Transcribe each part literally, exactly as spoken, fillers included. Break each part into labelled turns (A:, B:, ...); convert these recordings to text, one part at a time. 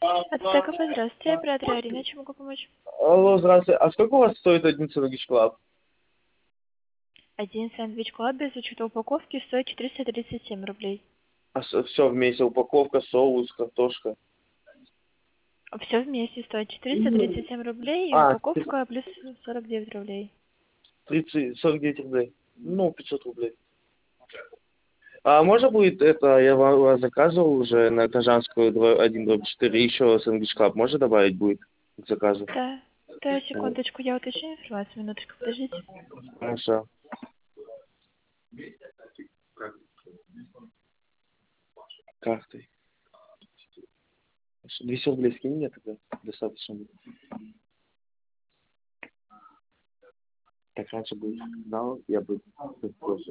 A: От Стека, здравствуйте, оператор Арина, чем могу помочь?
B: Алло, здравствуйте. А сколько у вас стоит один сэндвич клаб?
A: Один сэндвич клаб без учета упаковки стоит четыреста тридцать семь рублей.
B: А все вместе, упаковка, соус, картошка.
A: Все вместе стоит четыреста тридцать семь рублей и
B: А,
A: упаковка плюс сорок девять рублей.
B: тридцать, сорок девять рублей. Ну, пятьсот рублей. А можно будет это, я вам вас заказывал уже на Кожанскую один дробь четыре, еще сэндвич клаб можно добавить будет к заказу?
A: Да, да, секундочку, я уточню информацию, минуточку, подождите.
B: Хорошо. Картой. двести рублей скинь мне тогда, достаточно будет. Так раньше бы знал, я бы позже.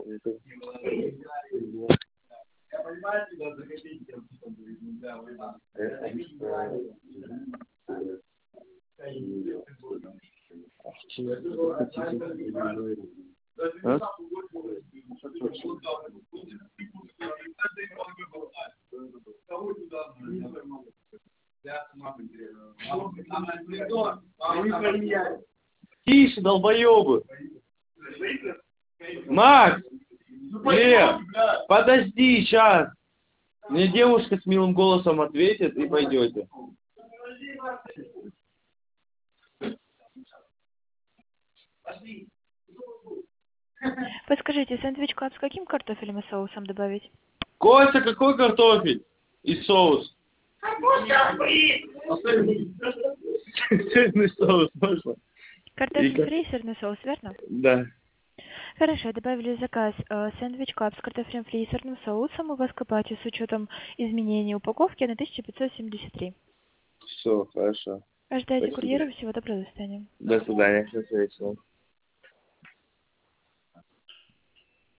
B: А? Тише, долбоёбы! Макс! Лев! Подожди, сейчас! Мне девушка с милым голосом ответит и пойдете.
A: Подскажите, сэндвич клаб с каким картофелем и соусом добавить?
B: Костя, какой картофель? И соус? Сырный соус можно? И
A: Картофель
B: как?
A: фри и сырный соус, верно?
B: Да.
A: Хорошо, добавили в заказ э, сэндвич клаб с картофелем фри и сырным соусом. У вас к оплате с учетом изменения упаковки на тысяча пятьсот семьдесят три.
B: Все, хорошо.
A: Ожидайте
B: Спасибо.
A: курьера, всего доброго, до свидания.
B: До свидания. До свидания.